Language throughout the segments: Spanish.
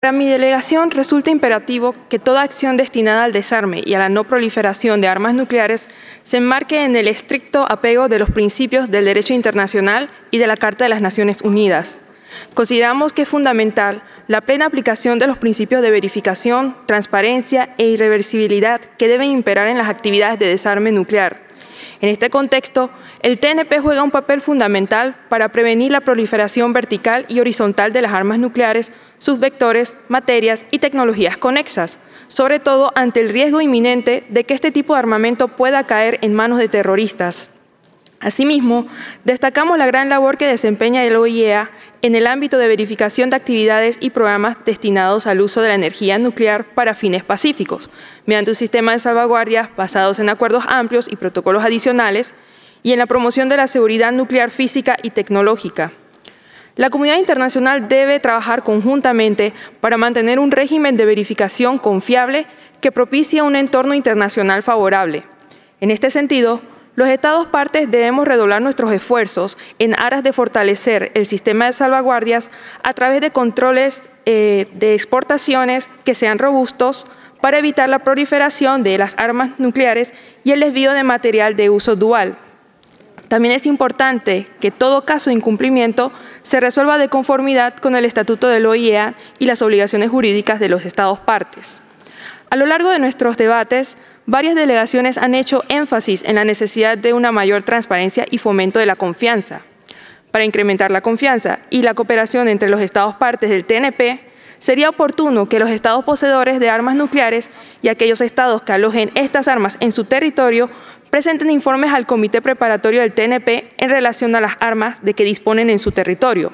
Para mi delegación resulta imperativo que toda acción destinada al desarme y a la no proliferación de armas nucleares se enmarque en el estricto apego de los principios del derecho internacional y de la Carta de las Naciones Unidas. Consideramos que es fundamental la plena aplicación de los principios de verificación, transparencia e irreversibilidad que deben imperar en las actividades de desarme nuclear. En este contexto, el TNP juega un papel fundamental para prevenir la proliferación vertical y horizontal de las armas nucleares, sus vectores, materias y tecnologías conexas, sobre todo ante el riesgo inminente de que este tipo de armamento pueda caer en manos de terroristas. Asimismo, destacamos la gran labor que desempeña el OIEA en el ámbito de verificación de actividades y programas destinados al uso de la energía nuclear para fines pacíficos, mediante un sistema de salvaguardias basados en acuerdos amplios y protocolos adicionales, y en la promoción de la seguridad nuclear física y tecnológica. La comunidad internacional debe trabajar conjuntamente para mantener un régimen de verificación confiable que propicie un entorno internacional favorable. En este sentido, los Estados partes debemos redoblar nuestros esfuerzos en aras de fortalecer el sistema de salvaguardias a través de controles de exportaciones que sean robustos para evitar la proliferación de las armas nucleares y el desvío de material de uso dual. También es importante que todo caso de incumplimiento se resuelva de conformidad con el Estatuto del OIEA y las obligaciones jurídicas de los Estados partes. A lo largo de nuestros debates, varias delegaciones han hecho énfasis en la necesidad de una mayor transparencia y fomento de la confianza. Para incrementar la confianza y la cooperación entre los Estados partes del TNP, sería oportuno que los Estados poseedores de armas nucleares y aquellos Estados que alojen estas armas en su territorio presenten informes al Comité Preparatorio del TNP en relación a las armas de que disponen en su territorio.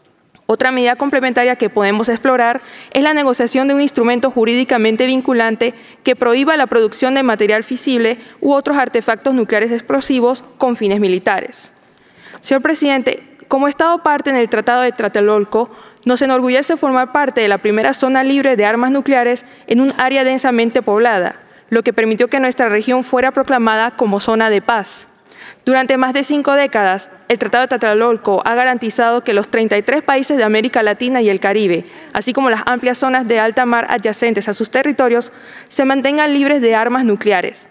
Otra medida complementaria que podemos explorar es la negociación de un instrumento jurídicamente vinculante que prohíba la producción de material fisible u otros artefactos nucleares explosivos con fines militares. Señor presidente, como Estado parte en el Tratado de Tlatelolco, nos enorgullece formar parte de la primera zona libre de armas nucleares en un área densamente poblada, lo que permitió que nuestra región fuera proclamada como zona de paz. Durante más de 5 décadas, el Tratado de Tlatelolco ha garantizado que los 33 países de América Latina y el Caribe, así como las amplias zonas de alta mar adyacentes a sus territorios, se mantengan libres de armas nucleares.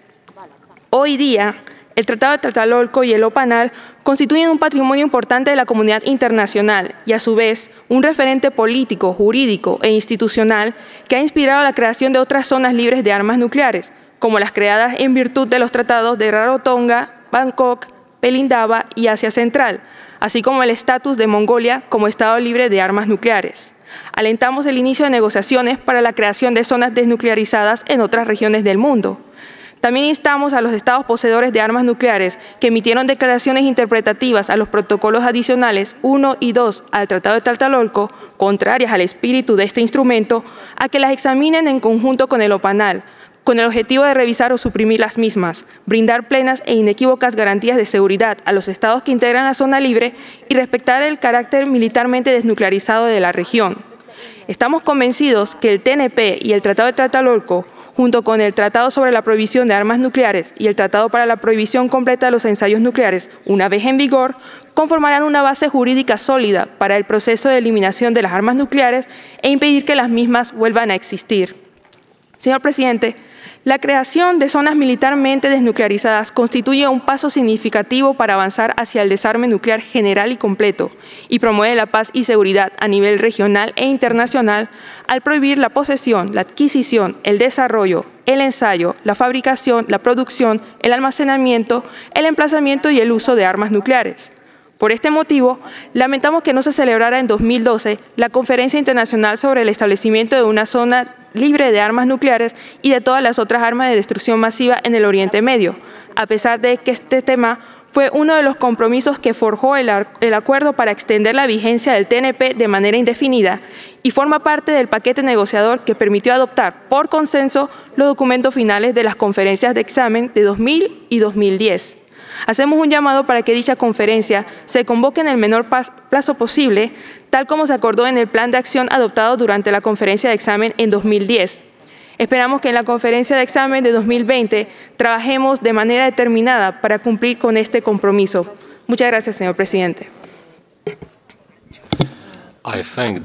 Hoy día, el Tratado de Tlatelolco y el OPANAL constituyen un patrimonio importante de la comunidad internacional y, a su vez, un referente político, jurídico e institucional que ha inspirado la creación de otras zonas libres de armas nucleares, como las creadas en virtud de los tratados de Rarotonga, Bangkok, Pelindaba y Asia Central, así como el estatus de Mongolia como Estado libre de armas nucleares. Alentamos el inicio de negociaciones para la creación de zonas desnuclearizadas en otras regiones del mundo. También instamos a los Estados poseedores de armas nucleares que emitieron declaraciones interpretativas a los protocolos adicionales 1 y 2 al Tratado de Tlatelolco, contrarias al espíritu de este instrumento, a que las examinen en conjunto con el OPANAL, con el objetivo de revisar o suprimir las mismas, brindar plenas e inequívocas garantías de seguridad a los Estados que integran la zona libre y respetar el carácter militarmente desnuclearizado de la región. Estamos convencidos que el TNP y el Tratado de Tlatelolco, junto con el Tratado sobre la Prohibición de Armas Nucleares y el Tratado para la Prohibición Completa de los Ensayos Nucleares, una vez en vigor, conformarán una base jurídica sólida para el proceso de eliminación de las armas nucleares e impedir que las mismas vuelvan a existir. Señor presidente, la creación de zonas militarmente desnuclearizadas constituye un paso significativo para avanzar hacia el desarme nuclear general y completo y promueve la paz y seguridad a nivel regional e internacional al prohibir la posesión, la adquisición, el desarrollo, el ensayo, la fabricación, la producción, el almacenamiento, el emplazamiento y el uso de armas nucleares. Por este motivo, lamentamos que no se celebrara en 2012 la Conferencia Internacional sobre el establecimiento de una zona libre de armas nucleares y de todas las otras armas de destrucción masiva en el Oriente Medio, a pesar de que este tema fue uno de los compromisos que forjó el acuerdo para extender la vigencia del TNP de manera indefinida y forma parte del paquete negociador que permitió adoptar por consenso los documentos finales de las conferencias de examen de 2000 y 2010. Hacemos un llamado para que dicha conferencia se convoque en el menor plazo posible, tal como se acordó en el plan de acción adoptado durante la conferencia de examen en 2010. Esperamos que en la conferencia de examen de 2020 trabajemos de manera determinada para cumplir con este compromiso. Muchas gracias, señor presidente.